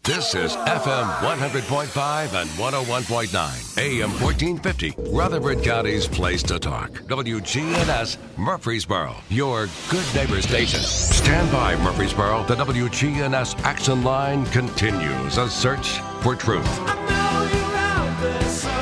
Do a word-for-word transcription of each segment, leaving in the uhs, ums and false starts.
This is F M one hundred point five and one oh one point nine, A M fourteen fifty, Rutherford County's place to talk. W G N S Murfreesboro, your good neighbor station. Stand by, Murfreesboro. The W G N S Action Line continues a search for truth. I know you're out there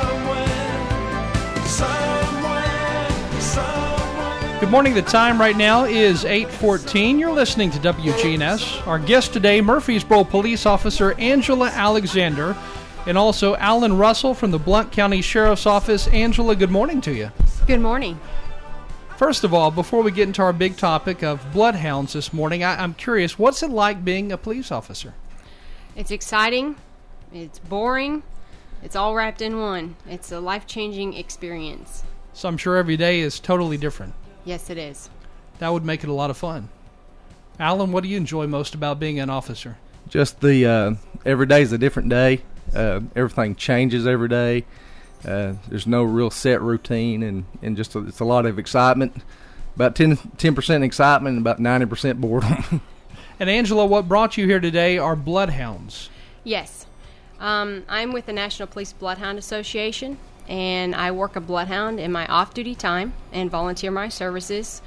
somewhere, somewhere, somewhere. Good morning. The time right now is eight fourteen. You're listening to W G N S. Our guest today, Murfreesboro Police Officer Angela Alexander, and also Alan Russell from the Blount County Sheriff's Office. Angela, good morning to you. Good morning. First of all, before we get into our big topic of bloodhounds this morning, I, I'm curious, what's it like being a police officer? It's exciting. It's boring. It's all wrapped in one. It's a life-changing experience. So I'm sure every day is totally different. Yes, it is. That would make it a lot of fun. Alan, what do you enjoy most about being an officer? Just the uh, every day is a different day. Uh, everything changes every day. Uh, there's no real set routine, and, and just a, it's a lot of excitement. About ten percent excitement and about ninety percent boredom. And Angela, what brought you here today are bloodhounds. Yes. Um, I'm with the National Police Bloodhound Association, and I work a bloodhound in my off-duty time and volunteer my services.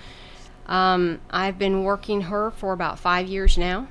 Um, I've been working her for about five years now,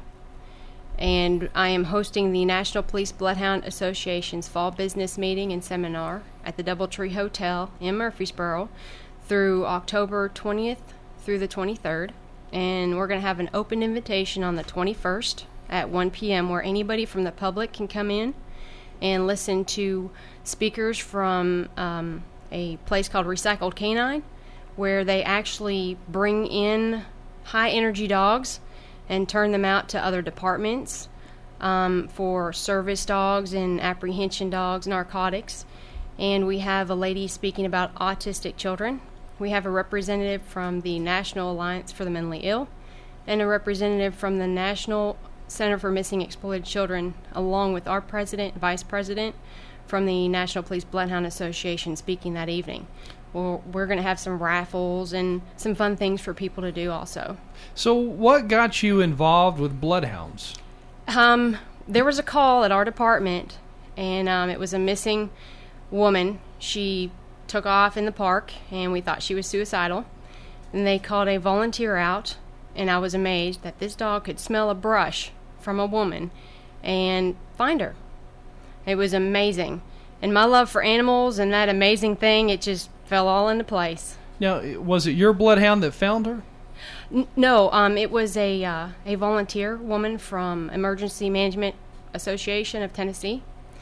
and I am hosting the National Police Bloodhound Association's Fall Business Meeting and Seminar at the Doubletree Hotel in Murfreesboro through October twentieth through the twenty-third, and we're going to have an open invitation on the twenty-first at one p.m. where anybody from the public can come in and listen to speakers from um, a place called Recycled Canine, where they actually bring in high-energy dogs and turn them out to other departments um, for service dogs and apprehension dogs, narcotics. And we have a lady speaking about autistic children. We have a representative from the National Alliance for the Mentally Ill and a representative from the National Center for Missing Exploited Children, along with our president and vice president from the National Police Bloodhound Association speaking that evening. Well, we're going to have some raffles and some fun things for people to do also. So what got you involved with bloodhounds? Um, there was a call at our department, and um, it was a missing woman. She took off in the park, and we thought she was suicidal. And they called a volunteer out, and I was amazed that this dog could smell a brush from a woman and find her. It was amazing. And my love for animals and that amazing thing, it just fell all into place. Now, was it your bloodhound that found her? N- no, um, it was a uh, a volunteer woman from Emergency Management Association of Tennessee.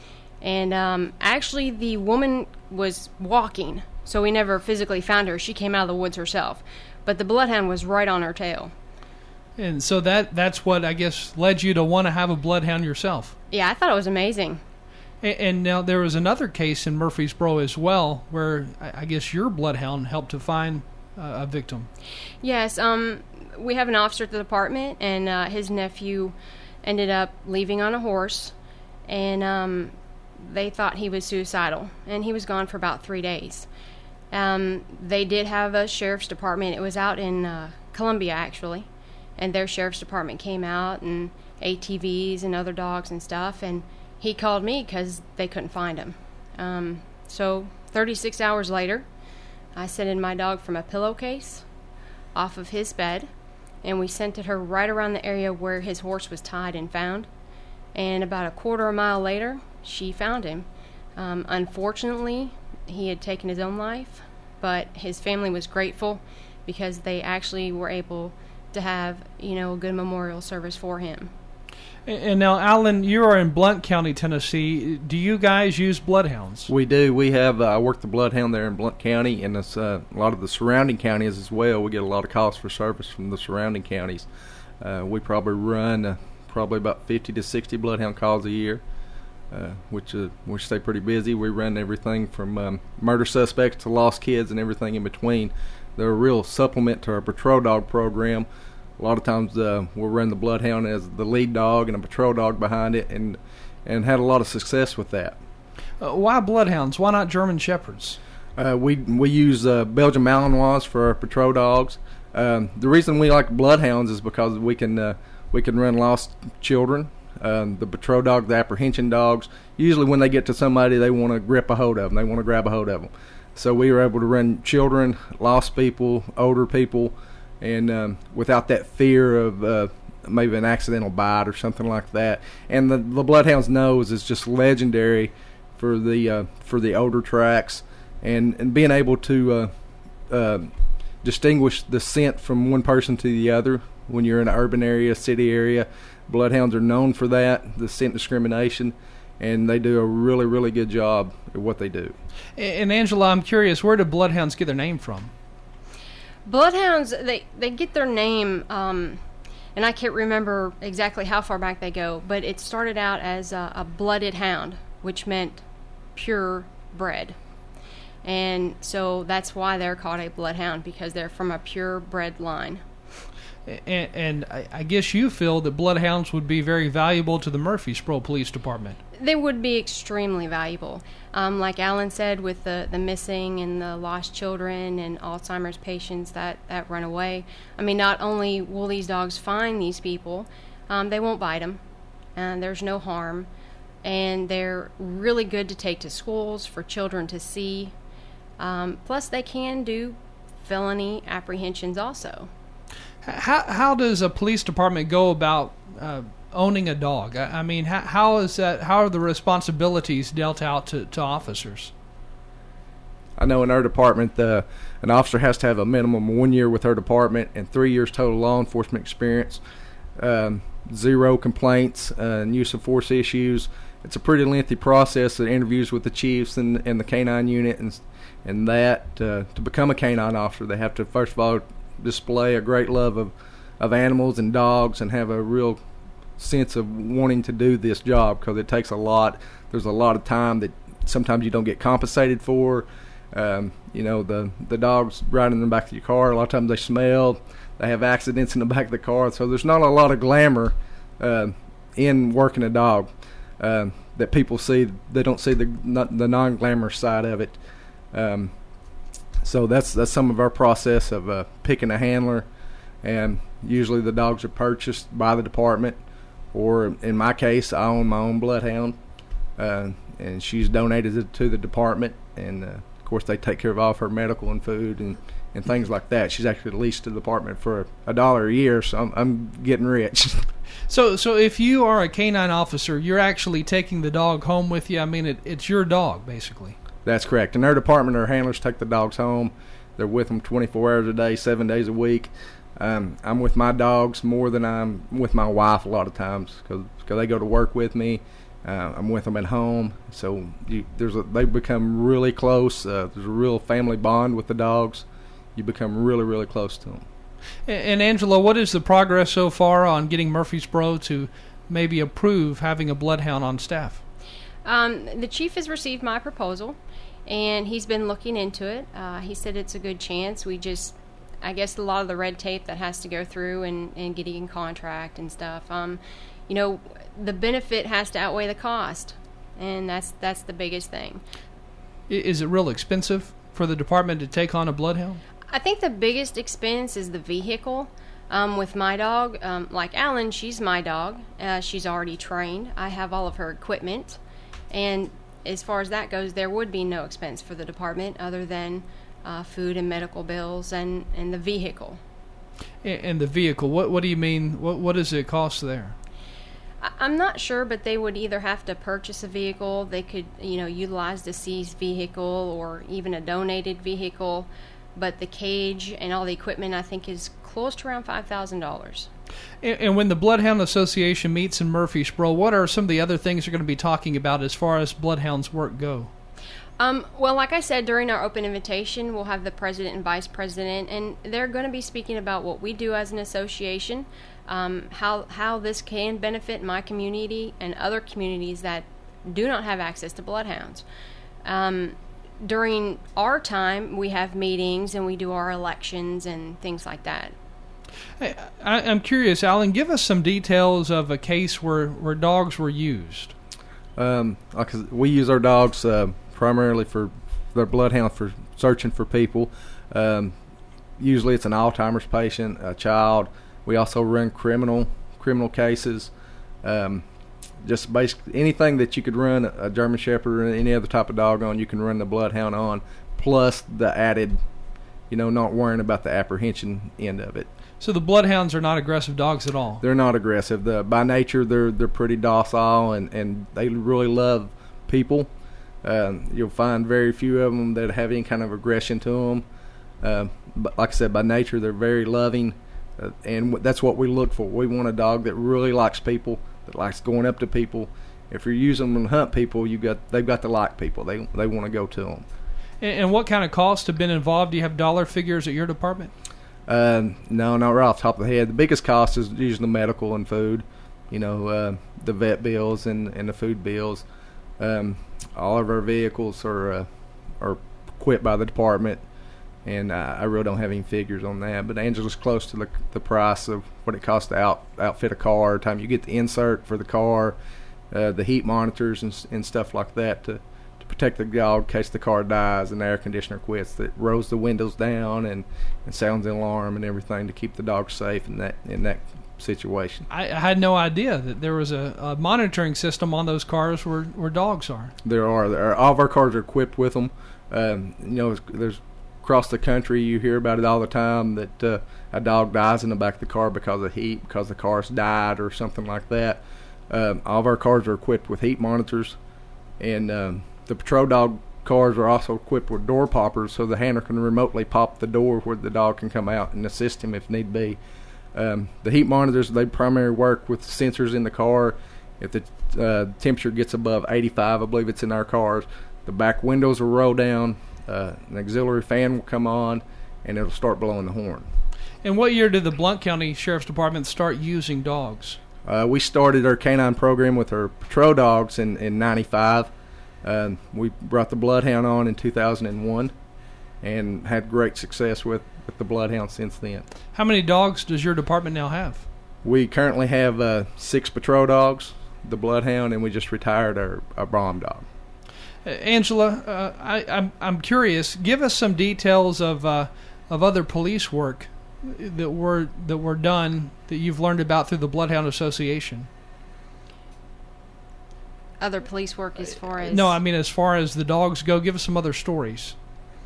And um, actually, the woman was walking, so we never physically found her. She came out of the woods herself. But the bloodhound was right on her tail. And so that that's what, I guess, led you to want to have a bloodhound yourself. Yeah, I thought it was amazing. And, and now there was another case in Murfreesboro as well where I, I guess your bloodhound helped to find uh, a victim. Yes, um, we have an officer at the department, and uh, his nephew ended up leaving on a horse, and um, they thought he was suicidal, and he was gone for about three days. Um, they did have a sheriff's department. It was out in uh, Columbia, actually, and their sheriff's department came out, and A T Vs and other dogs and stuff, and he called me because they couldn't find him. Um, so thirty-six hours later, I sent in my dog from a pillowcase off of his bed, and we sent her right around the area where his horse was tied and found. And about a quarter of a mile later, she found him. Um, unfortunately, he had taken his own life, but his family was grateful because they actually were able to have, you know, a good memorial service for him. And now, Alan, you are in Blount County, Tennessee. Do you guys use bloodhounds? We do. We have. Uh, I work the bloodhound there in Blount County, and it's, uh, a lot of the surrounding counties as well. We get a lot of calls for service from the surrounding counties. Uh, we probably run uh, probably about fifty to sixty bloodhound calls a year, uh, which uh, we stay pretty busy. We run everything from um, murder suspects to lost kids and everything in between. They're a real supplement to our patrol dog program. A lot of times uh, we'll run the bloodhound as the lead dog and a patrol dog behind it, and and had a lot of success with that. Uh, why bloodhounds? Why not German Shepherds? Uh, we we use uh, Belgian Malinois for our patrol dogs. Um, the reason we like bloodhounds is because we can uh, we can run lost children. um, the patrol dog, the apprehension dogs. Usually when they get to somebody, they want to grip a hold of them. They want to grab a hold of them. So we were able to run children, lost people, older people, and um, without that fear of uh, maybe an accidental bite or something like that. And the, the Bloodhound's nose is just legendary for the uh, for the older tracks, and, and being able to uh, uh, distinguish the scent from one person to the other when you're in an urban area, city area. Bloodhounds are known for that, the scent discrimination, and they do a really, really good job at what they do. And Angela, I'm curious, where do Bloodhounds get their name from? Bloodhounds, they, they get their name, um, and I can't remember exactly how far back they go, but it started out as a, a blooded hound, which meant pure bred. And so that's why they're called a bloodhound, because they're from a pure bred line. And, and I, I guess you feel that bloodhounds would be very valuable to the Murfreesboro Police Department. They would be extremely valuable. Um, like Alan said, with the, the missing and the lost children and Alzheimer's patients that, that run away. I mean, not only will these dogs find these people, um, they won't bite them, and there's no harm. And they're really good to take to schools for children to see. Um, plus, they can do felony apprehensions also. How how does a police department go about uh, owning a dog? I, I mean, how, how is that? How are the responsibilities dealt out to, to officers? I know in our department, uh, an officer has to have a minimum of one year with our department and three years total law enforcement experience, um, zero complaints, uh, and use of force issues. It's a pretty lengthy process, the interviews with the chiefs and, and the canine unit, and and that uh, to become a canine officer, they have to first of all display a great love of, of animals and dogs and have a real sense of wanting to do this job, because it takes a lot. There's a lot of time that sometimes you don't get compensated for. Um, you know, the, the dogs riding in the back of your car, a lot of times they smell. They have accidents in the back of the car. So there's not a lot of glamour uh, in working a dog uh, that people see. They don't see the, the non-glamorous side of it. Um, So that's that's some of our process of uh, picking a handler, and usually the dogs are purchased by the department, or in my case, I own my own bloodhound, uh, and she's donated it to the department, and uh, of course they take care of all of her medical and food and, and things like that. She's actually leased to the department for a dollar a year, so I'm, I'm getting rich. So so if you are a canine officer, you're actually taking the dog home with you. I mean, it, it's your dog, basically. That's correct. In our department, our handlers take the dogs home. They're with them twenty-four hours a day, seven days a week. Um, I'm with my dogs more than I'm with my wife a lot of times, because they go to work with me. Uh, I'm with them at home, so you, there's a, they become really close. Uh, there's a real family bond with the dogs. You become really, really close to them. And, and Angela, what is the progress so far on getting Murfreesboro to maybe approve having a bloodhound on staff? Um, the chief has received my proposal, and he's been looking into it. Uh, he said it's a good chance. We just, I guess, a lot of the red tape that has to go through and, and getting a contract and stuff. Um, you know, the benefit has to outweigh the cost, and that's that's the biggest thing. Is it real expensive for the department to take on a bloodhound? I think the biggest expense is the vehicle. Um, with my dog, um, like Alan, she's my dog. Uh, she's already trained. I have all of her equipment. And as far as that goes, there would be no expense for the department other than uh, food and medical bills and, and the vehicle. And the vehicle, what what do you mean? What what does it cost there? I, I'm not sure, but they would either have to purchase a vehicle, they could, you know, utilize the seized vehicle or even a donated vehicle. But the cage and all the equipment, I think, is close to around five thousand dollars. And, and when the Bloodhound Association meets in Murfreesboro, what are some of the other things you're going to be talking about as far as Bloodhounds work go? Um, well, like I said, during our open invitation, we'll have the president and vice president, and they're going to be speaking about what we do as an association, um, how how this can benefit my community and other communities that do not have access to bloodhounds. Um, during our time, we have meetings and we do our elections and things like that. Hey, I, I'm curious, Alan, give us some details of a case where, where dogs were used. Um, like we use our dogs uh, primarily for their bloodhound for searching for people. Um, usually it's an Alzheimer's patient, a child. We also run criminal criminal cases. Um, just basically anything that you could run a German Shepherd or any other type of dog on, you can run the Bloodhound on, plus the added, you know, not worrying about the apprehension end of it. So the Bloodhounds are not aggressive dogs at all? They're not aggressive. The, by nature, they're they're pretty docile, and, and they really love people. Um, you'll find very few of them that have any kind of aggression to them. Uh, but like I said, by nature, they're very loving, uh, and w- that's what we look for. We want a dog that really likes people, that likes going up to people. If you're using them to hunt people, you got they've got to like people. They they want to go to them. And, and what kind of costs have been involved? Do you have dollar figures at your department? Uh, no, not right off the top of the head. The biggest cost is usually the medical and food. You know, uh, the vet bills and, and the food bills. Um, all of our vehicles are uh, are equipped by the department. And uh, I really don't have any figures on that. But Angela's close to the the price of what it costs to out, outfit a car. Time you get the insert for the car, uh, the heat monitors and and stuff like that to, to protect the dog in case the car dies and the air conditioner quits. That rolls the windows down and, and sounds the alarm and everything to keep the dog safe in that in that situation. I, I had no idea that there was a, a monitoring system on those cars where, where dogs are. There are, there are. All of our cars are equipped with them. Um, you know, there's across the country, you hear about it all the time that uh, a dog dies in the back of the car because of heat, because the car's died or something like that. Um, all of our cars are equipped with heat monitors, and um, the patrol dog cars are also equipped with door poppers, so the handler can remotely pop the door where the dog can come out and assist him if need be. Um, the heat monitors, they primarily work with sensors in the car. If the uh, temperature gets above eighty-five, I believe it's in our cars, the back windows will roll down. Uh, an auxiliary fan will come on, and it'll start blowing the horn. And what year did the Blount County Sheriff's Department start using dogs? Uh, we started our canine program with our patrol dogs in, in ninety-five. Uh, we brought the Bloodhound on in two thousand one and had great success with, with the Bloodhound since then. How many dogs does your department now have? We currently have uh, six patrol dogs, the Bloodhound, and we just retired our, our Brom dog. Uh, Angela, uh, I, I'm I'm curious. Give us some details of uh, of other police work that were that were done that you've learned about through the Bloodhound Association. Other police work as far as No, I mean as far as the dogs go. Give us some other stories.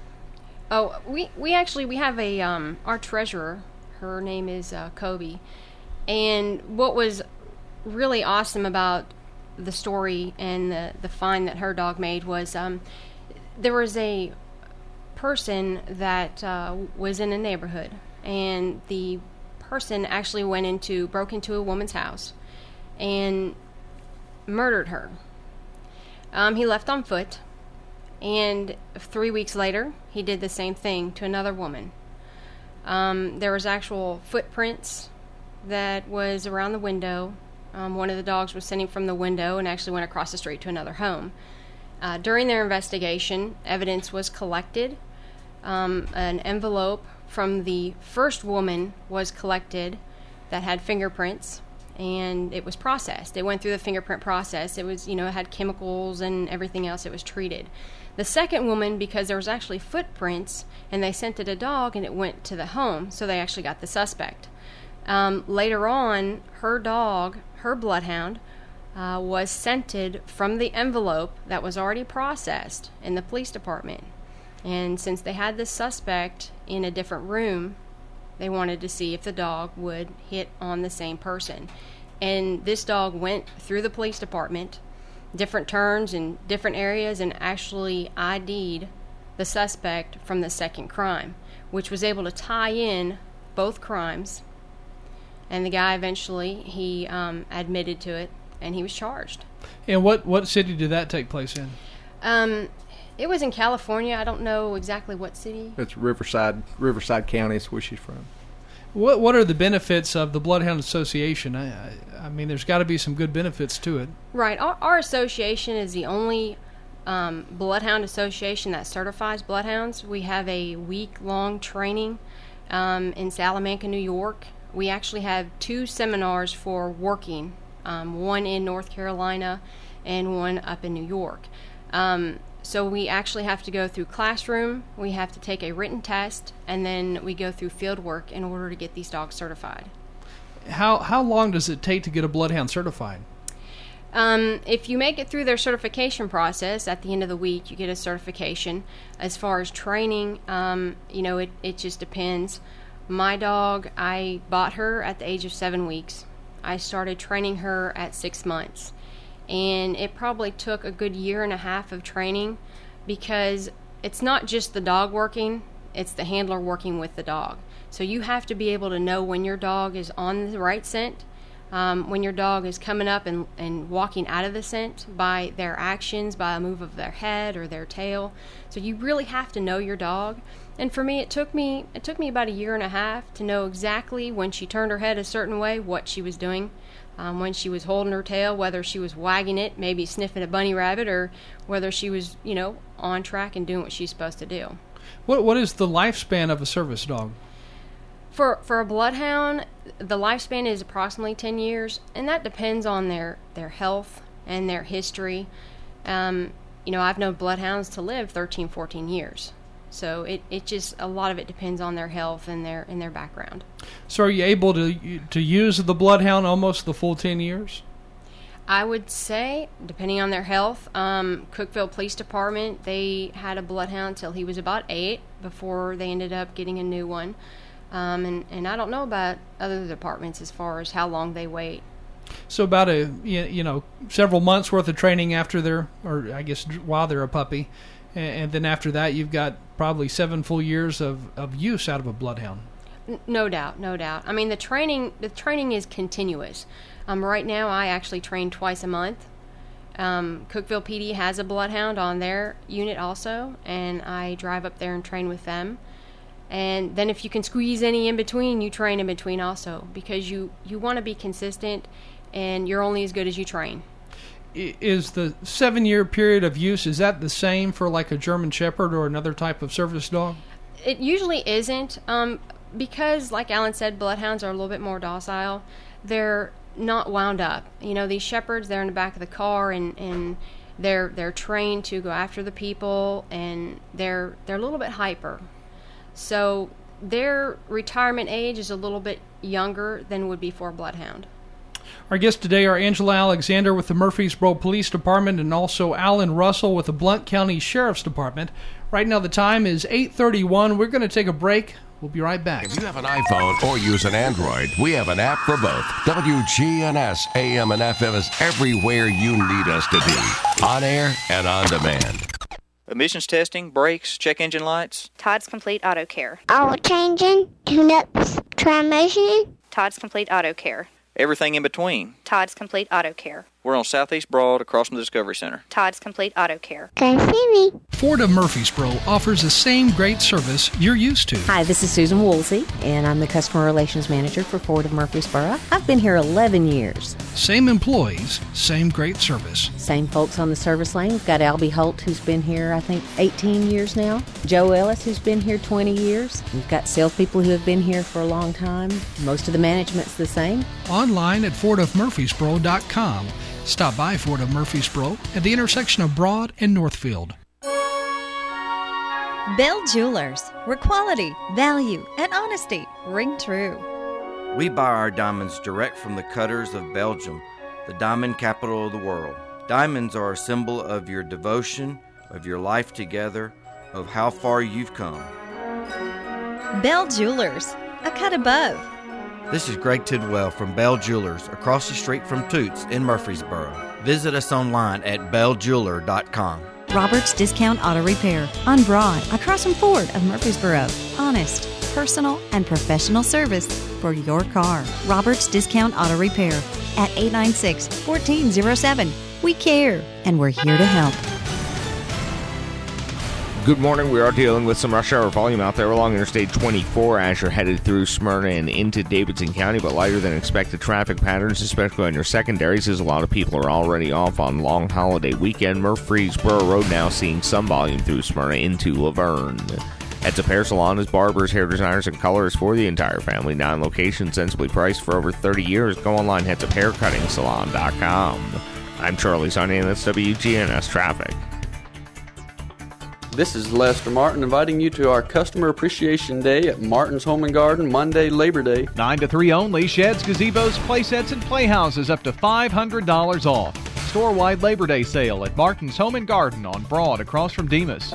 Oh, we we actually we have a um our treasurer. Her name is uh, Kobe, and what was really awesome about the story and the, the find that her dog made was um, there was a person that uh, was in a neighborhood, and the person actually went into, broke into a woman's house and murdered her. Um, he left on foot, and three weeks later, he did the same thing to another woman. Um, there was actual footprints that was around the window. Um, one of the dogs was sitting from the window and actually went across the street to another home. Uh, during their investigation, evidence was collected. Um, an envelope from the first woman was collected that had fingerprints, and it was processed. It went through the fingerprint process. It was, you know, it had chemicals and everything else. It was treated. The second woman, because there was actually footprints, and they scented a dog, and it went to the home, so they actually got the suspect. Um, later on, her dog, her Bloodhound, uh, was scented from the envelope that was already processed in the police department. And since they had the suspect in a different room, they wanted to see if the dog would hit on the same person. And this dog went through the police department, different turns in different areas, and actually I D'd the suspect from the second crime, which was able to tie in both crimes. And the guy eventually, he um, admitted to it, and he was charged. And what, what city did that take place in? Um, it was in California. I don't know exactly what city. It's Riverside, Riverside County is where she's from. What What are the benefits of the Bloodhound Association? I, I, I mean, there's got to be some good benefits to it. Right. Our, our association is the only um, Bloodhound association that certifies bloodhounds. We have a week-long training um, in Salamanca, New York. We actually have two seminars for working, um, one in North Carolina and one up in New York. Um, so we actually have to go through classroom, we have to take a written test, and then we go through field work in order to get these dogs certified. How how long does it take to get a Bloodhound certified? Um, if you make it through their certification process, at the end of the week, you get a certification. As far as training, um, you know, it, it just depends. My dog, I bought her at the age of seven weeks. I started training her at six months. And it probably took a good year and a half of training, because it's not just the dog working, it's the handler working with the dog. So you have to be able to know when your dog is on the right scent, Um, when your dog is coming up and, and walking out of the scent by their actions, by a move of their head or their tail. So you really have to know your dog. And for me, it took me it took me about a year and a half to know exactly when she turned her head a certain way, what she was doing. Um, when she was holding her tail, whether she was wagging it, maybe sniffing a bunny rabbit, or whether she was, you know, on track and doing what she's supposed to do. What What is the lifespan of a service dog? For for a bloodhound, the lifespan is approximately ten years, and that depends on their, their health and their history. Um, you know, I've known bloodhounds to live thirteen, fourteen years. So it, it just, a lot of it depends on their health and their and their background. So are you able to to use the bloodhound almost the full ten years? I would say, depending on their health, um, Cookeville Police Department, they had a bloodhound till he was about eight before they ended up getting a new one. Um, and, and I don't know about other departments as far as how long they wait. So about a you you know several months worth of training after they're, or I guess while they're a puppy, and, and then after that you've got probably seven full years of, of use out of a bloodhound. N- no doubt, no doubt. I mean, the training the training is continuous. Um, right now I actually train twice a month. Um, Cookeville P D has a bloodhound on their unit also, and I drive up there and train with them. And then if you can squeeze any in between, you train in between also, because you, you want to be consistent, and you're only as good as you train. Is the seven-year period of use, is that the same for like a German Shepherd or another type of service dog? It usually isn't, um, because, like Alan said, bloodhounds are a little bit more docile. They're not wound up. You know, these shepherds, they're in the back of the car, and, and they're they're trained to go after the people, and they're they're a little bit hyper. So their retirement age is a little bit younger than would be for a bloodhound. Our guests today are Angela Alexander with the Murfreesboro Police Department and also Alan Russell with the Blount County Sheriff's Department. Right now the time is eight thirty-one. We're going to take a break. We'll be right back. If you have an iPhone or use an Android, we have an app for both. W G N S A M and F M is everywhere you need us to be. On air and on demand. Emissions testing, brakes, check engine lights. Todd's Complete Auto Care. Oil changing, tune-ups, transmission. Todd's Complete Auto Care. Everything in between. Todd's Complete Auto Care. We're on Southeast Broad across from the Discovery Center. Todd's Complete Auto Care. Come see me. Ford of Murfreesboro offers the same great service you're used to. Hi, this is Susan Woolsey, and I'm the Customer Relations Manager for Ford of Murfreesboro. I've been here eleven years. Same employees, same great service. Same folks on the service lane. We've got Albie Holt, who's been here, I think, eighteen years now. Joe Ellis, who's been here twenty years. We've got salespeople who have been here for a long time. Most of the management's the same. Online at ford of murfreesboro dot com. Stop by Ford of Murfreesboro at the intersection of Broad and Northfield. Bell Jewelers, where quality, value, and honesty ring true. We buy our diamonds direct from the cutters of Belgium, the diamond capital of the world. Diamonds are a symbol of your devotion, of your life together, of how far you've come. Bell Jewelers, a cut above. This is Greg Tidwell from Bell Jewelers, across the street from Toots in Murfreesboro. Visit us online at bell jeweler dot com. Roberts Discount Auto Repair, on Broad, across from Ford of Murfreesboro. Honest, personal, and professional service for your car. Roberts Discount Auto Repair at eight nine six, one four zero seven. We care, and we're here to help. Good morning. We are dealing with some rush hour volume out there along Interstate twenty-four as you're headed through Smyrna and into Davidson County, but lighter than expected traffic patterns, especially on your secondaries, as a lot of people are already off on long holiday weekend. Murfreesboro Road now seeing some volume through Smyrna into Laverne. Heads Up Hair Salon is barbers, hair designers, and colorists for the entire family. Nine locations, sensibly priced for over thirty years. Go online, heads up hair cutting salon dot com. I'm Charlie Sonny, and that's W G N S Traffic. This is Lester Martin inviting you to our Customer Appreciation Day at Martin's Home and Garden, Monday, Labor Day. nine to three only, sheds, gazebos, playsets, and playhouses up to five hundred dollars off. store-wide Labor Day sale at Martin's Home and Garden on Broad across from Demas.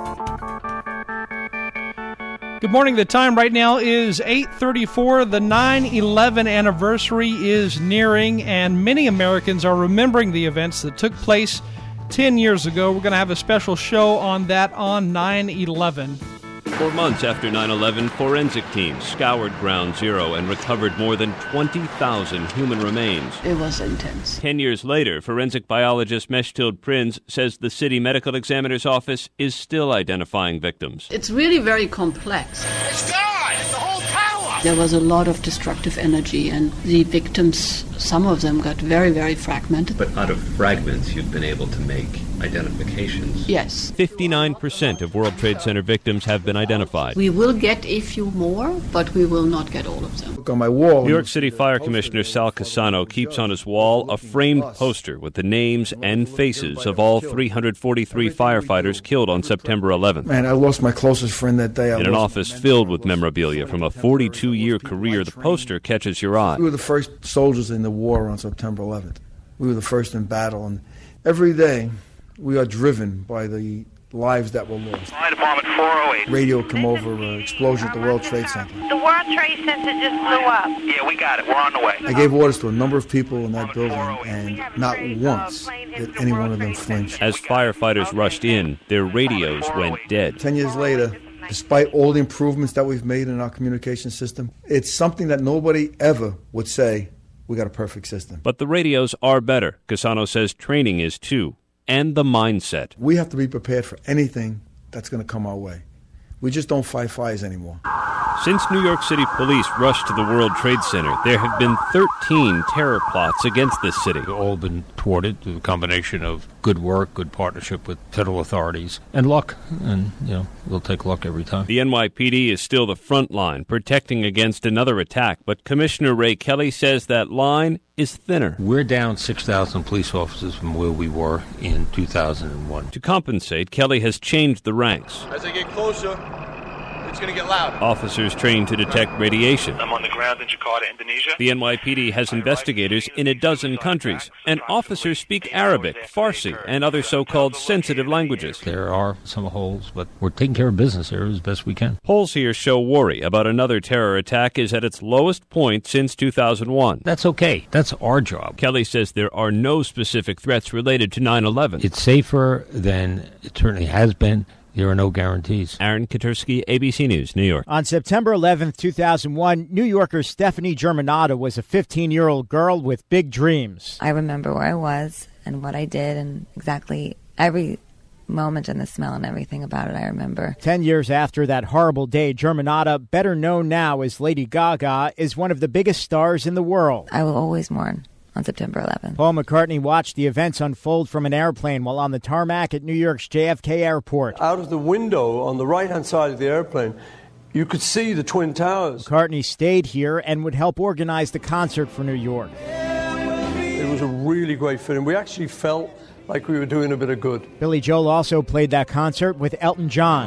Good morning. The time right now is eight thirty-four. The nine eleven anniversary is nearing, and many Americans are remembering the events that took place ten years ago. We're going to have a special show on that on nine eleven. Four months after nine eleven, forensic teams scoured Ground Zero and recovered more than twenty thousand human remains. It was intense. Ten years later, forensic biologist Mechtild Prinz says the city medical examiner's office is still identifying victims. It's really very complex. It's gone! It's the whole tower! There was a lot of destructive energy, and the victims, some of them got very, very fragmented. But out of fragments, you've been able to make identifications. Yes. fifty-nine percent of World Trade Center victims have been identified. We will get a few more, but we will not get all of them. Look on my wall. New York City Fire Commissioner Sal Casano keeps on his wall a framed poster with the names and faces of all three hundred forty-three firefighters killed on September eleventh. Man, I lost my closest friend that day. I In an lost office filled with memorabilia from a forty-two-year career, the poster catches your eye. We were the first soldiers in the war on September eleventh. We were the first in battle, and every day we are driven by the lives that were lost. Fire Department four oh eight. Radio come over, uh, explosion at the World Trade Center. The World Trade Center just blew up. Yeah, we got it. We're on the way. I gave orders to a number of people in that building, and not once did any one of them flinch. As firefighters rushed in, their radios went dead. Ten years later, despite all the improvements that we've made in our communication system, it's something that nobody ever would say, we got a perfect system. But the radios are better. Casano says training is too. And the mindset. We have to be prepared for anything that's going to come our way. We just don't fight fires anymore. Since New York City police rushed to the World Trade Center, there have been thirteen terror plots against this city. They've all been thwarted through a combination of good work, good partnership with federal authorities, and luck. And, you know, we'll take luck every time. The N Y P D is still the front line, protecting against another attack. But Commissioner Ray Kelly says that line is thinner. We're down six thousand police officers from where we were in two thousand one. To compensate, Kelly has changed the ranks. As they get closer, it's going to get louder. Officers trained to detect radiation. I'm on the ground in Jakarta, Indonesia. The N Y P D has investigators in a dozen countries, and officers speak Arabic, Farsi, and other so-called sensitive languages. There are some holes, but we're taking care of business here as best we can. Polls here show worry about another terror attack is at its lowest point since two thousand one. That's okay. That's our job. Kelly says there are no specific threats related to nine eleven. It's safer than it certainly has been. There are no guarantees. Aaron Katursky, A B C News, New York. On September eleventh, two thousand one, New Yorker Stephanie Germanotta was a fifteen-year-old girl with big dreams. I remember where I was and what I did and exactly every moment and the smell and everything about it I remember. Ten years after that horrible day, Germanotta, better known now as Lady Gaga, is one of the biggest stars in the world. I will always mourn on September eleventh. Paul McCartney watched the events unfold from an airplane while on the tarmac at New York's J F K Airport. Out of the window on the right-hand side of the airplane, you could see the Twin Towers. McCartney stayed here and would help organize the concert for New York. It was a really great feeling. We actually felt like we were doing a bit of good. Billy Joel also played that concert with Elton John.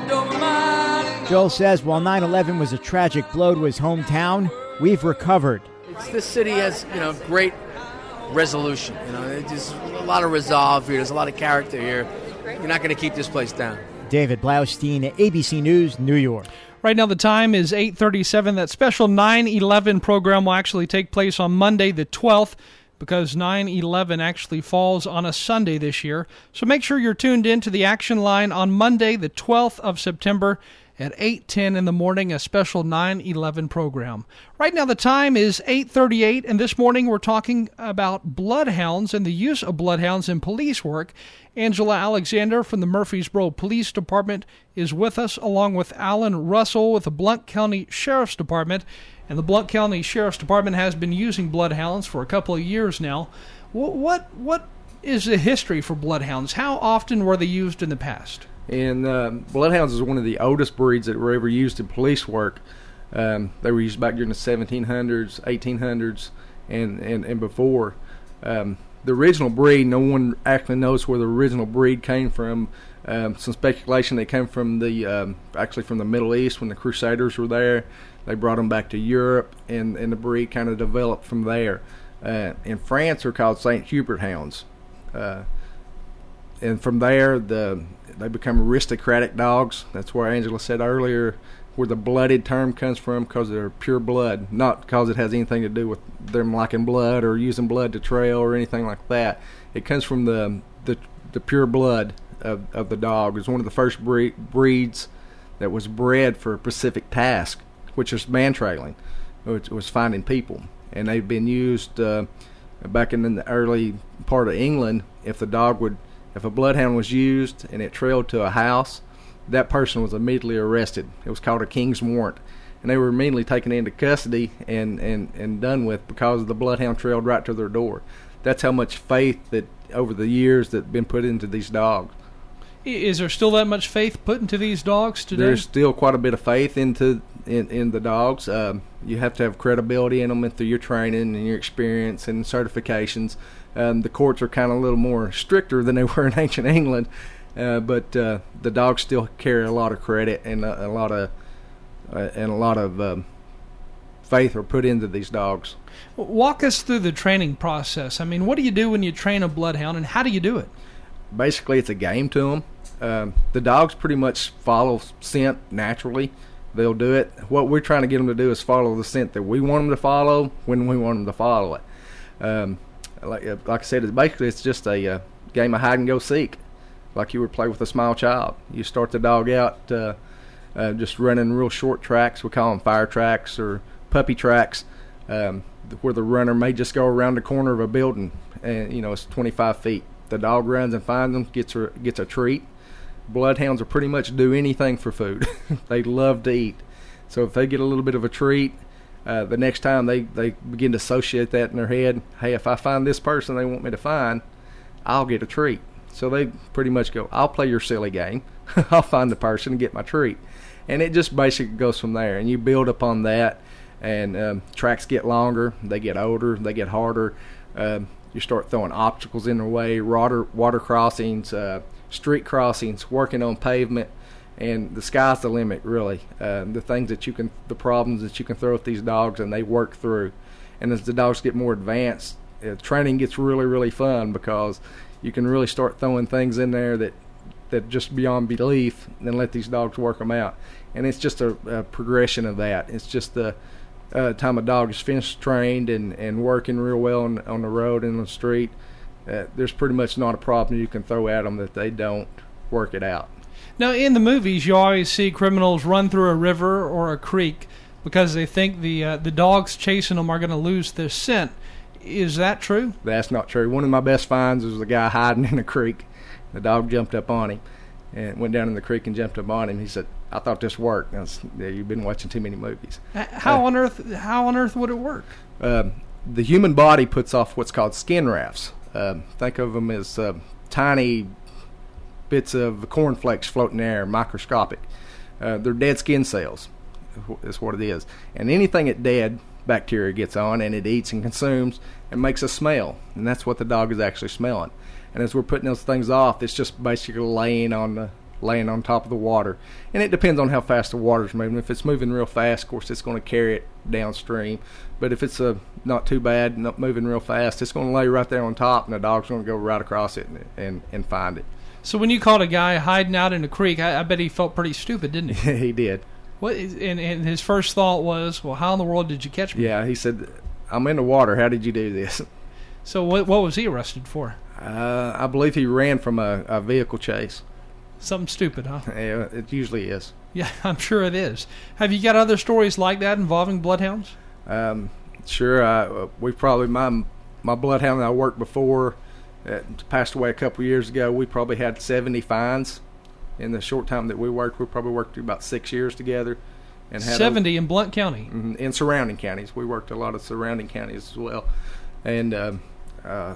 Joel says while nine eleven was a tragic blow to his hometown, we've recovered. It's, this city has, you know, great resolution. You know, there's a lot of resolve here. There's a lot of character here. You're not going to keep this place down. David Blaustein, A B C News, New York. Right now the time is eight thirty-seven. That special nine eleven program will actually take place on Monday the twelfth because nine eleven actually falls on a Sunday this year. So make sure you're tuned in to the Action Line on Monday the twelfth of September at eight ten in the morning, a special nine eleven program. Right now the time is eight thirty-eight, and this morning we're talking about bloodhounds and the use of bloodhounds in police work. Angela Alexander from the Murfreesboro Police Department is with us, along with Alan Russell with the Blount County Sheriff's Department. And the Blount County Sheriff's Department has been using bloodhounds for a couple of years now. What what, what is the history for bloodhounds? How often were they used in the past? And uh, bloodhounds is one of the oldest breeds that were ever used in police work. Um, they were used back during the seventeen hundreds, eighteen hundreds, and, and, and before. Um, the original breed, no one actually knows where the original breed came from. Um, some speculation they came from the um, actually from the Middle East when the Crusaders were there. They brought them back to Europe, and, and the breed kind of developed from there. Uh, in France, they're called Saint Hubert hounds. Uh, and from there, the they become aristocratic dogs. That's where Angela said earlier, where the blooded term comes from, because they're pure blood, not because it has anything to do with them liking blood or using blood to trail or anything like that. It comes from the the, the pure blood of, of the dog. It's one of the first breed, breeds that was bred for a specific task, which is man trailing, which was finding people. And they've been used uh, back in the early part of England. If the dog would, if a bloodhound was used and it trailed to a house, that person was immediately arrested. It was called a king's warrant, and they were immediately taken into custody and, and, and done with because the bloodhound trailed right to their door. That's how much faith that over the years that been put into these dogs. Is there still that much faith put into these dogs today? There's still quite a bit of faith into in, in the dogs. Um, you have to have credibility in them and through your training and your experience and certifications. Um, the courts are kind of a little more stricter than they were in ancient England. Uh, but uh, the dogs still carry a lot of credit and a, a lot of uh, and a lot of um, faith are put into these dogs. Walk us through the training process. I mean, what do you do when you train a bloodhound, and how do you do it? Basically, it's a game to them. Um, the dogs pretty much follow scent naturally. They'll do it. What we're trying to get them to do is follow the scent that we want them to follow when we want them to follow it. Um, like, like I said, it's basically it's just a uh, game of hide and go seek. Like you would play with a small child. You start the dog out uh, uh, just running real short tracks. We call them fire tracks or puppy tracks, um, where the runner may just go around the corner of a building, and you know it's twenty-five feet. The dog runs and finds them, gets a, gets a treat. Bloodhounds will pretty much do anything for food. They love to eat. So if they get a little bit of a treat, uh, the next time they, they begin to associate that in their head, hey, if I find this person they want me to find, I'll get a treat. So they pretty much go, I'll play your silly game. I'll find the person and get my treat. And it just basically goes from there. And you build upon that, and um, tracks get longer, they get older, they get harder. Um, you start throwing obstacles in their way, water, water crossings, uh, street crossings, working on pavement. And the sky's the limit, really. Uh, the things that you can, the problems that you can throw at these dogs, and they work through. And as the dogs get more advanced, uh, training gets really, really fun, because you can really start throwing things in there that that just beyond belief, and then let these dogs work them out. And it's just a, a progression of that. It's just the uh, time a dog is finished trained and, and working real well on, on the road and on the street, uh, there's pretty much not a problem you can throw at them that they don't work it out. Now, in the movies, you always see criminals run through a river or a creek because they think the uh, the dogs chasing them are going to lose their scent. Is that true? That's not true. One of my best finds was a guy hiding in a creek. The dog jumped up on him and went down in the creek and jumped up on him. He said, I thought this worked. I was, yeah, you've been watching too many movies. How uh, on earth How on earth would it work? Uh, the human body puts off what's called skin rafts. Uh, think of them as uh, tiny bits of cornflakes floating in the air, microscopic. Uh, they're dead skin cells is what it is. And anything that dead bacteria gets on, and it eats and consumes and makes a smell, and that's what the dog is actually smelling. And as we're putting those things off, it's just basically laying on the laying on top of the water. And it depends on how fast the water's moving. If it's moving real fast, of course, it's going to carry it downstream. But if it's uh, not too bad, not moving real fast, it's going to lay right there on top, and the dog's going to go right across it and and, and find it. So when you caught a guy hiding out in a creek, I, I bet he felt pretty stupid, didn't he? He did. What is, and, and his first thought was, well, how in the world did you catch me? Yeah, he said, I'm in the water. How did you do this? So what what was he arrested for? Uh, I believe he ran from a, a vehicle chase. Something stupid, huh? Yeah, it usually is. Yeah, I'm sure it is. Have you got other stories like that involving bloodhounds? Um, sure. I, we probably, my my bloodhound that I worked before, uh, passed away a couple of years ago. We probably had seventy fines. In the short time that we worked, we probably worked about six years together. And had seventy a, in Blount County? Mm-hmm, in surrounding counties. We worked a lot of surrounding counties as well. And um, uh,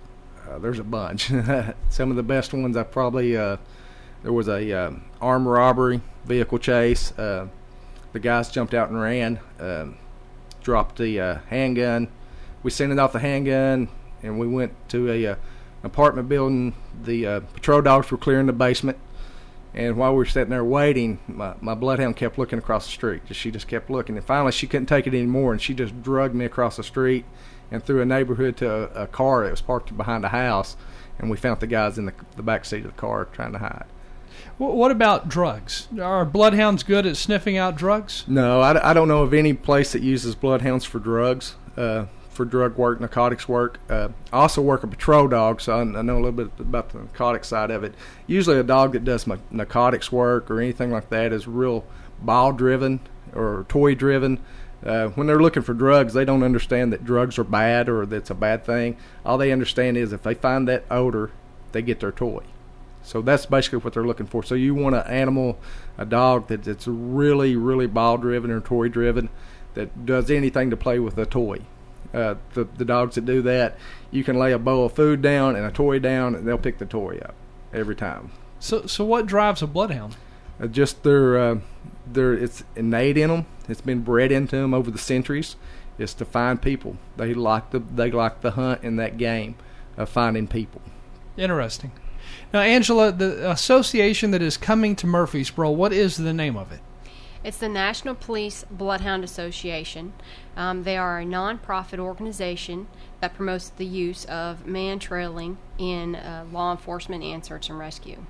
uh, there's a bunch. Some of the best ones I probably, uh, there was a uh, armed robbery, vehicle chase. Uh, the guys jumped out and ran, uh, dropped the uh, handgun. We sent it off the handgun, and we went to a uh, apartment building. The uh, patrol dogs were clearing the basement. And while we were sitting there waiting, my, my bloodhound kept looking across the street. She just kept looking. And finally, she couldn't take it anymore, and she just dragged me across the street and through a neighborhood to a, a car that was parked behind a house. and we found the guys in the, the back seat of the car trying to hide. What about drugs? Are bloodhounds good at sniffing out drugs? No, I, I don't know of any place that uses bloodhounds for drugs, uh, for drug work, narcotics work. Uh, I also work a patrol dog, so I, I know a little bit about the narcotic side of it. Usually a dog that does narcotics work or anything like that is real ball-driven or toy-driven. Uh, when they're looking for drugs, they don't understand that drugs are bad or that it's a bad thing. All they understand is if they find that odor, they get their toy. So that's basically what they're looking for. So you want an animal, a dog that, that's really, really ball-driven or toy-driven, that does anything to play with a toy. Uh, the, the dogs that do that, you can lay a bowl of food down and a toy down, and they'll pick the toy up every time. So so what drives a bloodhound? Uh, just their, uh, their, it's innate in them. It's been bred into them over the centuries. It's to find people. They like the, they like the hunt and that game of finding people. Interesting. Now, Angela, the association that is coming to Murfreesboro, what is the name of it? It's the National Police Bloodhound Association. Um, they are a non-profit organization that promotes the use of man-trailing in uh, law enforcement and search and rescue.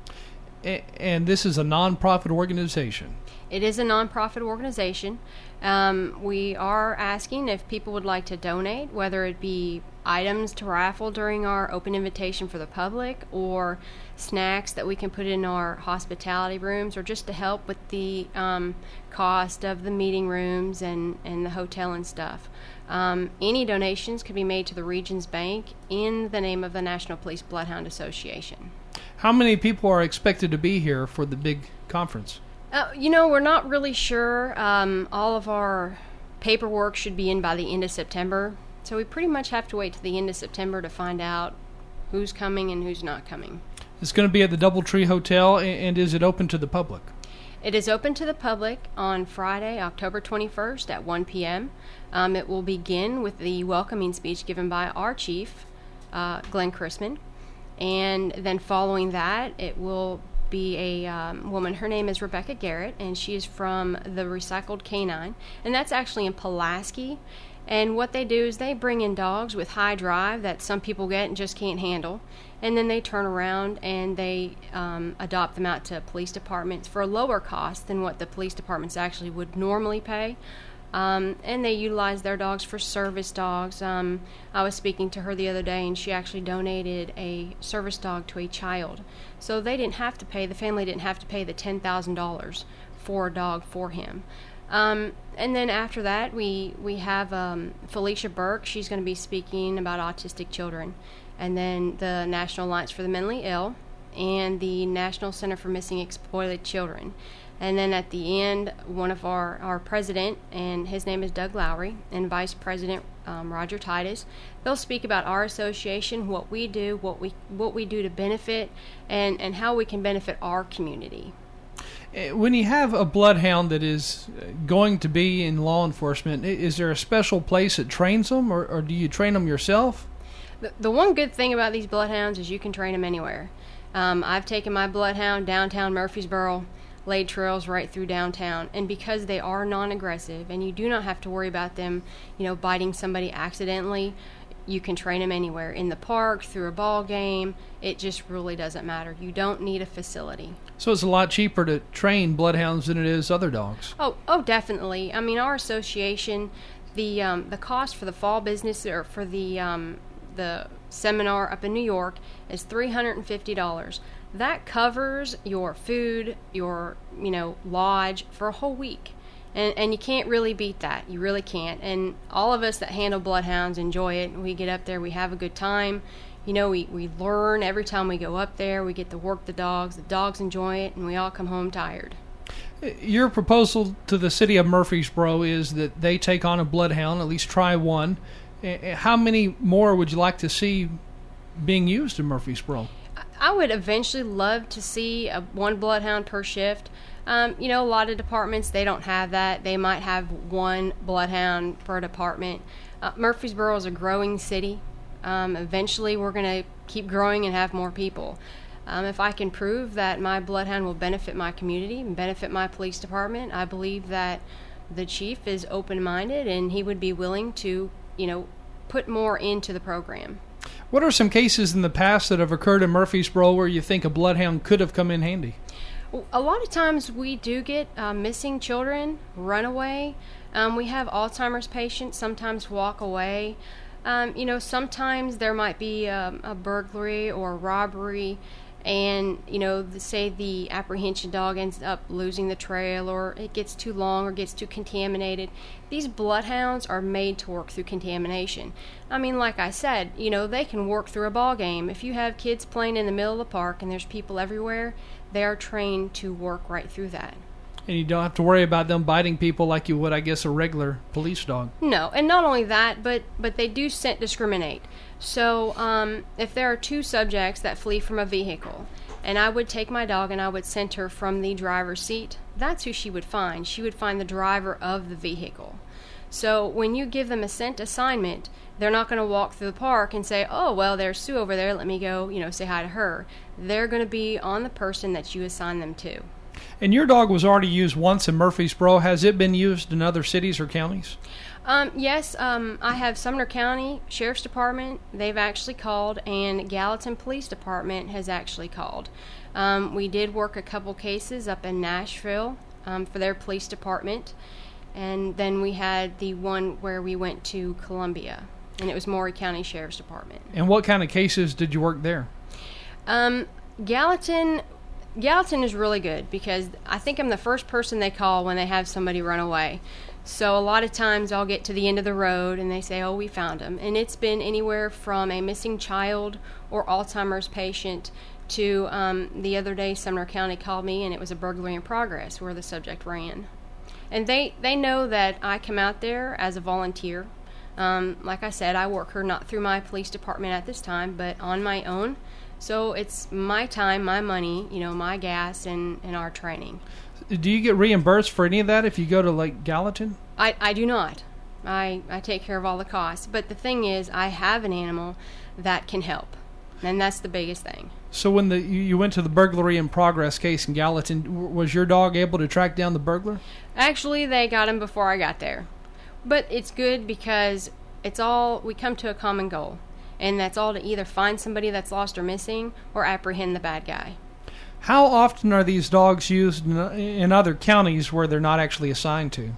A- and this is a non-profit organization? It is a non-profit organization. Um, we are asking if people would like to donate, whether it be items to raffle during our open invitation for the public, or snacks that we can put in our hospitality rooms, or just to help with the um, cost of the meeting rooms and, and the hotel and stuff. Um, any donations could be made to the Regions Bank in the name of the National Police Bloodhound Association. How many people are expected to be here for the big conference? Uh, you know, we're not really sure. Um, all of our paperwork should be in by the end of September. So we pretty much have to wait to the end of September to find out who's coming and who's not coming. It's going to be at the Doubletree Hotel, and is it open to the public? It is open to the public on Friday, October twenty-first at one p.m. Um, it will begin with the welcoming speech given by our chief, uh, Glenn Chrisman. And then following that, it will be a um, woman. Her name is Rebecca Garrett, and she is from the Recycled Canine. And that's actually in Pulaski. And what they do is they bring in dogs with high drive that some people get and just can't handle. And then they turn around and they um, adopt them out to police departments for a lower cost than what the police departments actually would normally pay. Um, and they utilize their dogs for service dogs. Um, I was speaking to her the other day, and she actually donated a service dog to a child. So they didn't have to pay, the family didn't have to pay the ten thousand dollars for a dog for him. Um, and then after that, we, we have um, Felicia Burke. She's going to be speaking about autistic children. And then the National Alliance for the Mentally Ill and the National Center for Missing Exploited Children. And then at the end, one of our, our president, and his name is Doug Lowry, and Vice President um, Roger Titus. They'll speak about our association, what we do, what we what we do to benefit, and, and how we can benefit our community. When you have a bloodhound that is going to be in law enforcement, is there a special place that trains them, or, or do you train them yourself? The, the one good thing about these bloodhounds is you can train them anywhere. Um, I've taken my bloodhound downtown Murfreesboro, laid trails right through downtown, and because they are non-aggressive and you do not have to worry about them, you know, biting somebody accidentally, you can train them anywhere, in the park, through a ball game. It just really doesn't matter. You don't need a facility. So it's a lot cheaper to train bloodhounds than it is other dogs. Oh, oh, definitely. I mean, our association, the um, the cost for the fall business, or for the um, the seminar up in New York, is three hundred fifty dollars. That covers your food, your, you know, lodge for a whole week. And, and you can't really beat that. You really can't. And all of us that handle bloodhounds enjoy it. We get up there, we have a good time. You know, we, we learn every time we go up there. We get to work the dogs. The dogs enjoy it, and we all come home tired. Your proposal to the city of Murfreesboro is that they take on a bloodhound, at least try one. How many more would you like to see being used in Murfreesboro? I would eventually love to see a, one bloodhound per shift. Um, you know, a lot of departments, they don't have that. They might have one bloodhound per department. Uh, Murfreesboro is a growing city. Um, eventually, we're going to keep growing and have more people. Um, if I can prove that my bloodhound will benefit my community and benefit my police department, I believe that the chief is open-minded and he would be willing to, you know, put more into the program. What are some cases in the past that have occurred in Murfreesboro where you think a bloodhound could have come in handy? A lot of times we do get uh, missing children, runaway. Um, we have Alzheimer's patients sometimes walk away. Um, you know, sometimes there might be um, a burglary or a robbery, and, you know, the, say the apprehension dog ends up losing the trail, or it gets too long or gets too contaminated. These bloodhounds are made to work through contamination. I mean, like I said, you know, they can work through a ball game. If you have kids playing in the middle of the park and there's people everywhere, they are trained to work right through that. And you don't have to worry about them biting people like you would, I guess, a regular police dog. No, and not only that, but, but they do scent discriminate. So um, if there are two subjects that flee from a vehicle, and I would take my dog and I would scent her from the driver's seat, that's who she would find. She would find the driver of the vehicle. So when you give them a scent assignment, they're not going to walk through the park and say, oh, well, there's Sue over there, let me go, you know, say hi to her. They're going to be on the person that you assign them to. And your dog was already used once in Murfreesboro. Has it been used in other cities or counties? Um, yes, um, I have Sumner County Sheriff's Department. They've actually called, and Gallatin Police Department has actually called. Um, we did work a couple cases up in Nashville um, for their police department, and then we had the one where we went to Columbia, and it was Maury County Sheriff's Department. And what kind of cases did you work there? Um, Gallatin... Gallatin is really good because I think I'm the first person they call when they have somebody run away. So a lot of times I'll get to the end of the road and they say, oh, we found him. And it's been anywhere from a missing child or Alzheimer's patient to um, the other day Sumner County called me and it was a burglary in progress where the subject ran. And they, they know that I come out there as a volunteer. Um, like I said, I work her not through my police department at this time, but on my own. So it's my time, my money, you know, my gas, and, and our training. Do you get reimbursed for any of that if you go to, like, Gallatin? I, I do not. I, I take care of all the costs. But the thing is, I have an animal that can help, and that's the biggest thing. So when the you, you went to the burglary in progress case in Gallatin, was your dog able to track down the burglar? Actually, they got him before I got there. But it's good because it's all, we come to a common goal. And that's all, to either find somebody that's lost or missing or apprehend the bad guy. How often are these dogs used in other counties where they're not actually assigned to?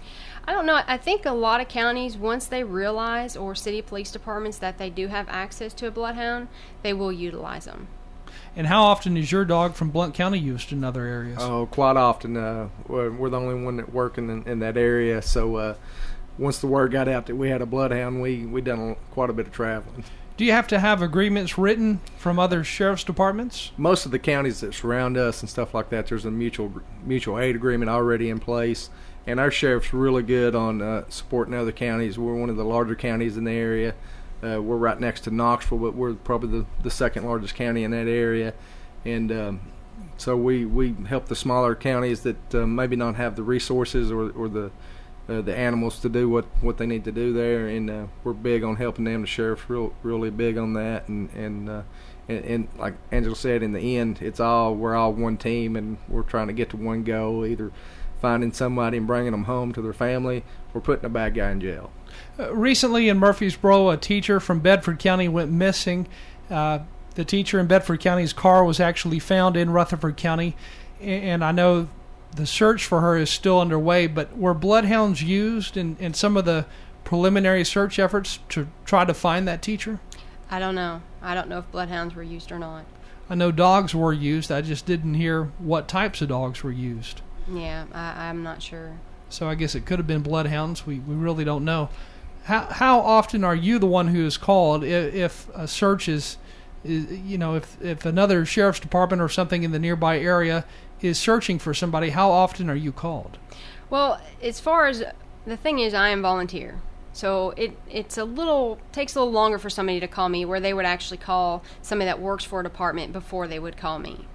I don't know. I think a lot of counties, once they realize, or city police departments, that they do have access to a bloodhound, they will utilize them. And how often is your dog from Blount County used in other areas? Oh, quite often. Uh, we're, we're the only one that working in, in that area, so... Uh, Once the word got out that we had a bloodhound, we we done quite a bit of traveling. Do you have to have agreements written from other sheriff's departments? Most of the counties that surround us and stuff like that, there's a mutual mutual aid agreement already in place, and our sheriff's really good on uh, supporting other counties. We're one of the larger counties in the area. Uh, we're right next to Knoxville, but we're probably the, the second largest county in that area, and um, so we, we help the smaller counties that uh, maybe not have the resources or or the Uh, the animals to do what, what they need to do there, and uh, we're big on helping them. The sheriff's real, really big on that, and and, uh, and and like Angela said, in the end, it's all we're all one team, and we're trying to get to one goal: either finding somebody and bringing them home to their family, or putting a bad guy in jail. Uh, recently in Murfreesboro, a teacher from Bedford County went missing. Uh, the teacher in Bedford County's car was actually found in Rutherford County, and I know the search for her is still underway, but were bloodhounds used in, in some of the preliminary search efforts to try to find that teacher? I don't know. I don't know if bloodhounds were used or not. I know dogs were used. I just didn't hear what types of dogs were used. Yeah, I, I'm not sure. So I guess it could have been bloodhounds. We we really don't know. How how often are you the one who is called if, if a search is, is, you know, if, if another sheriff's department or something in the nearby area is searching for somebody, how often are you called? Well, as far as, the thing is, I am volunteer. So it it's a little, takes a little longer for somebody to call me, where they would actually call somebody that works for a department before they would call me.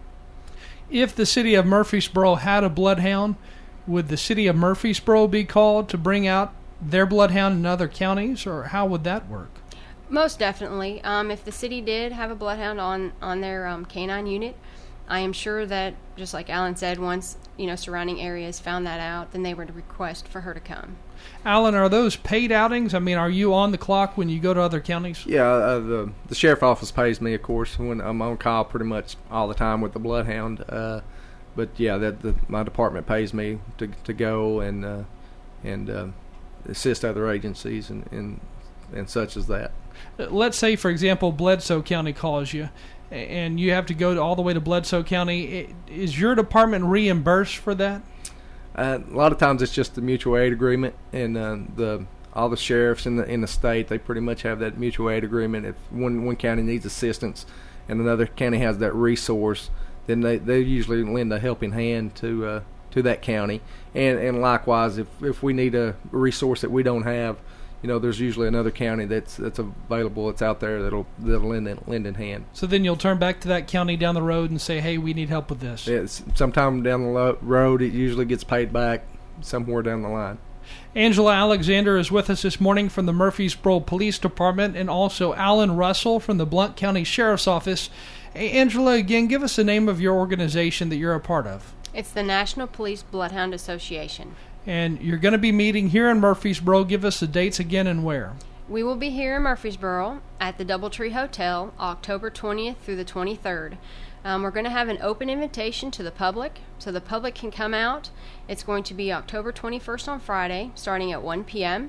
If the city of Murfreesboro had a bloodhound, would the city of Murfreesboro be called to bring out their bloodhound in other counties, or how would that work? Most definitely. Um, if the city did have a bloodhound on, on their um, canine unit, I am sure that, just like Alan said, once, you know, surrounding areas found that out, then they would request for her to come. Alan, are those paid outings? I mean, are you on the clock when you go to other counties? Yeah, uh, the the sheriff office pays me, of course, when I'm on call pretty much all the time with the Bloodhound. Uh, but yeah, that the, my department pays me to to go and uh, and uh, assist other agencies and, and and such as that. Let's say, for example, Bledsoe County calls you, and you have to go to, all the way to Bledsoe County. Is your department reimbursed for that? Uh, a lot of times it's just the mutual aid agreement, and uh, the all the sheriffs in the in the state, they pretty much have that mutual aid agreement. If one one county needs assistance and another county has that resource, then they, they usually lend a helping hand to uh, to that county. And and likewise, if if we need a resource that we don't have, you know, there's usually another county that's that's available, that's out there that'll that'll lend in, lend in hand. So then you'll turn back to that county down the road and say, "Hey, we need help with this." It's, sometime down the lo- road, it usually gets paid back somewhere down the line. Angela Alexander is with us this morning from the Murfreesboro Police Department, and also Alan Russell from the Blount County Sheriff's Office. Hey, Angela, again, give us the name of your organization that you're a part of. It's the National Police Bloodhound Association. And you're going to be meeting here in Murfreesboro. Give us the dates again and where. We will be here in Murfreesboro at the Doubletree Hotel, October twentieth through the twenty-third. Um, we're going to have an open invitation to the public, so the public can come out. It's going to be October twenty-first on Friday, starting at one p.m.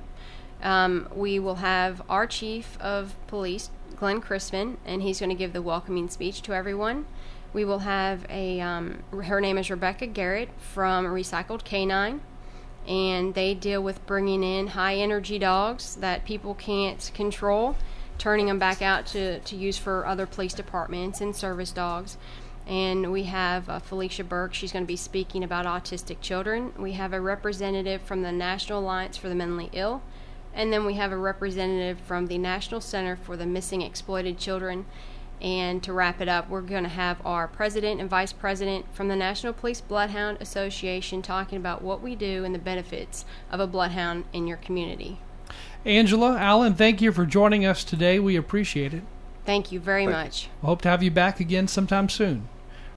Um, we will have our Chief of Police, Glenn Chrisman, and he's going to give the welcoming speech to everyone. We will have a, um, her name is Rebecca Garrett from Recycled Canine. And they deal with bringing in high-energy dogs that people can't control, turning them back out to, to use for other police departments and service dogs. And we have uh, Felicia Burke. She's going to be speaking about autistic children. We have a representative from the National Alliance for the Mentally Ill. And then we have a representative from the National Center for the Missing Exploited Children. And to wrap it up, we're going to have our president and vice president from the National Police Bloodhound Association talking about what we do and the benefits of a bloodhound in your community. Angela, Alan, thank you for joining us today. We appreciate it. Thank you very much. We hope to have you back again sometime soon.